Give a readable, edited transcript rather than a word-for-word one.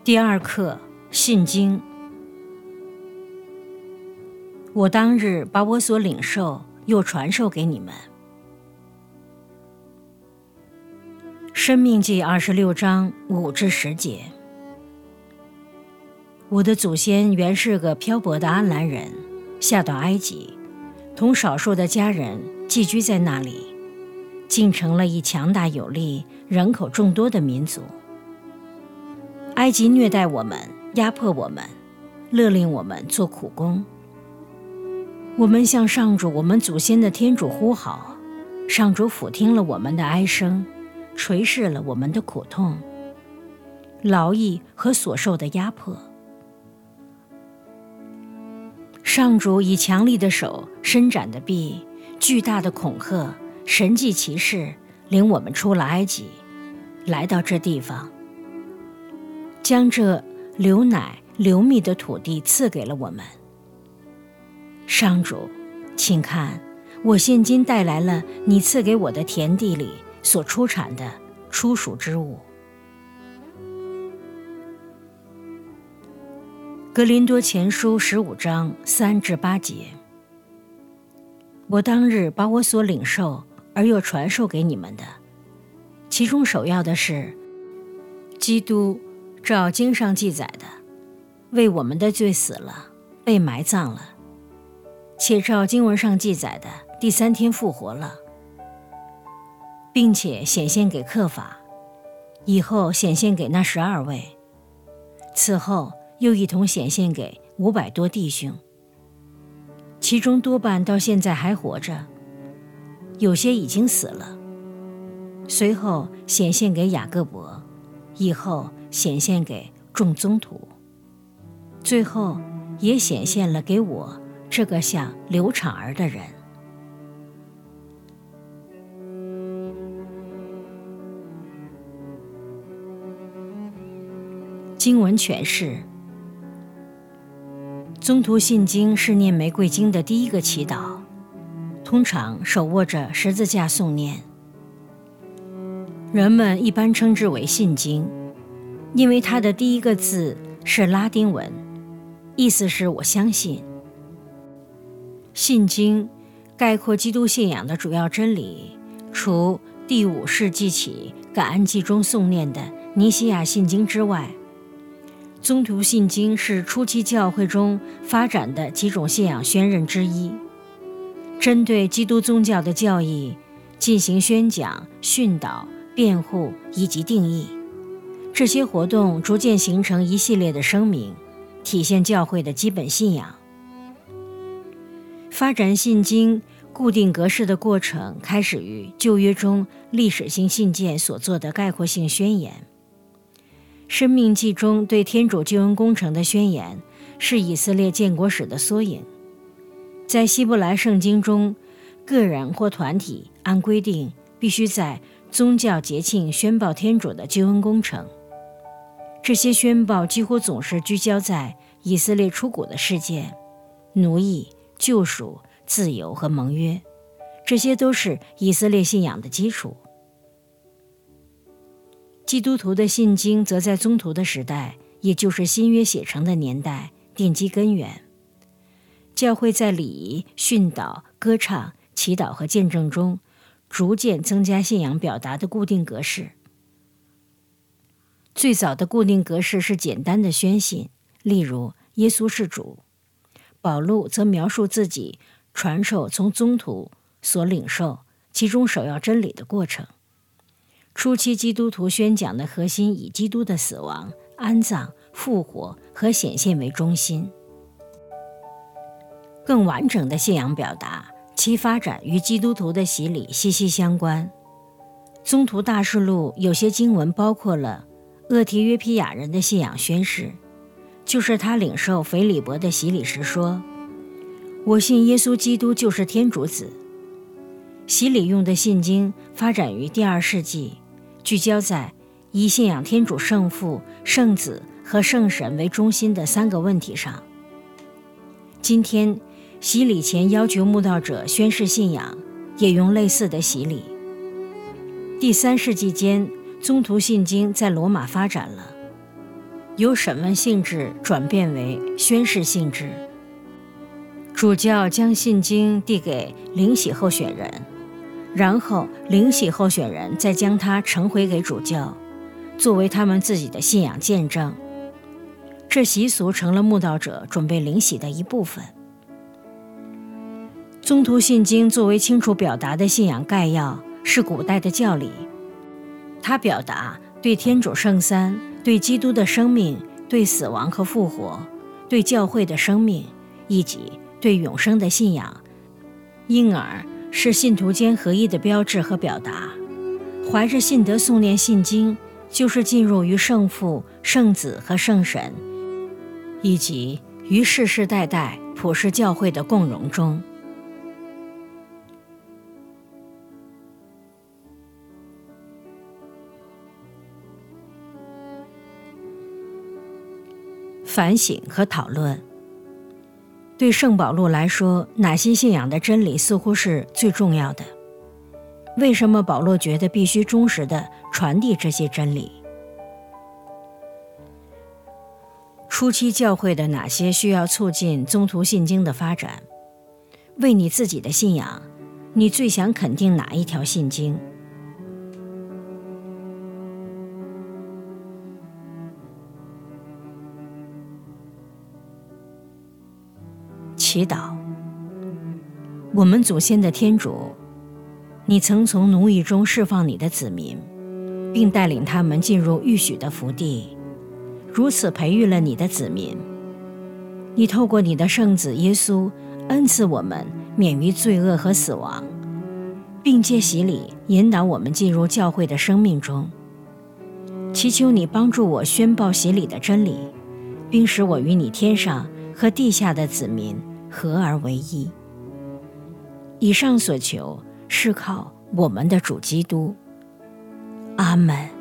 第二课，信经。我当日把我所领受又传授给你们。申命记26章5至10节。我的祖先原是个漂泊的安兰人，下到埃及，同少数的家人寄居在那里，竟成了一强大有力、人口众多的民族。埃及虐待我们，压迫我们，勒令我们做苦工。我们向上主我们祖先的天主呼号，上主俯听了我们的哀声，垂视了我们的苦痛、劳役和所受的压迫。上主以强力的手、伸展的臂、巨大的恐吓、神迹奇事，领我们出了埃及，来到这地方，将这流奶流蜜的土地赐给了我们。上主，请看，我现今带来了你赐给我的田地里所出产的初熟之物。格林多前书15章3至8节。我当日把我所领受而又传授给你们的，其中首要的是，基督照经上记载的，为我们的罪死了，被埋葬了，且照经文上记载的，第3天复活了，并且显现给客法，以后显现给那12位，此后又一同显现给500多弟兄，其中多半到现在还活着，有些已经死了。随后显现给雅各伯，以后显现给众宗徒，最后也显现了给我这个像流产儿的人。经文诠释。宗徒信经是念玫瑰经的第一个祈祷，通常手握着十字架诵念。人们一般称之为信经，因为它的第一个字是拉丁文，意思是我相信。信经概括基督信仰的主要真理，除第5世纪起感恩祭中诵念的尼西亚信经之外，宗徒信经是初期教会中发展的几种信仰宣认之一，针对基督宗教的教义进行宣讲、训导、辩护以及定义。这些活动逐渐形成一系列的声明，体现教会的基本信仰。发展信经固定格式的过程开始于旧约中历史性信件所做的概括性宣言。申命记中对天主救恩工程的宣言是以色列建国史的缩影。在希伯来圣经中，个人或团体按规定必须在宗教节庆宣报天主的救恩工程。这些宣报几乎总是聚焦在以色列出谷的事件、奴役、救赎、自由和盟约，这些都是以色列信仰的基础。基督徒的信经则在宗徒的时代，也就是新约写成的年代奠基根源。教会在礼仪、训导、歌唱、祈祷和见证中逐渐增加信仰表达的固定格式。最早的固定格式是简单的宣信，例如耶稣是主。保禄则描述自己传授从宗徒所领受其中首要真理的过程。初期基督徒宣讲的核心以基督的死亡、安葬、复活和显现为中心。更完整的信仰表达，其发展与基督徒的洗礼息息相关。宗徒大事录有些经文包括了厄提约皮亚人的信仰宣誓，就是他领受腓利伯的洗礼时说：“我信耶稣基督就是天主子。”洗礼用的信经发展于第2世纪，聚焦在以信仰天主圣父、圣子和圣神为中心的3个问题上。今天，洗礼前要求慕道者宣誓信仰，也用类似的洗礼。第3世纪间，宗徒信经在罗马发展了。 由审问性质转变为宣誓性质。主教将信经递给领洗候选人，然后领洗候选人再将它呈回给主教，作为他们自己的信仰见证。这习俗成了慕道者准备领洗的一部分。宗徒信经作为清楚表达的信仰概要，是古代的教理。它表达对天主圣三、对基督的生命、对死亡和复活、对教会的生命以及对永生的信仰，因而是信徒间合一的标志和表达。怀着信德诵念信经，就是进入于圣父、圣子和圣神，以及于世世代代普世教会的共荣中。反省和讨论。对圣保禄来说，哪些信仰的真理似乎是最重要的？为什么保罗觉得必须忠实地传递这些真理？初期教会的哪些需要促进宗徒信经的发展？为你自己的信仰，你最想肯定哪一条信经？祈祷。我们祖先的天主，你曾从奴役中释放你的子民，并带领他们进入预许的福地，如此培育了你的子民。你透过你的圣子耶稣恩赐我们免于罪恶和死亡，并借洗礼引导我们进入教会的生命中。祈求你帮助我宣报洗礼的真理，并使我与你天上和地下的子民合而为一。以上所求是靠我们的主基督。阿们。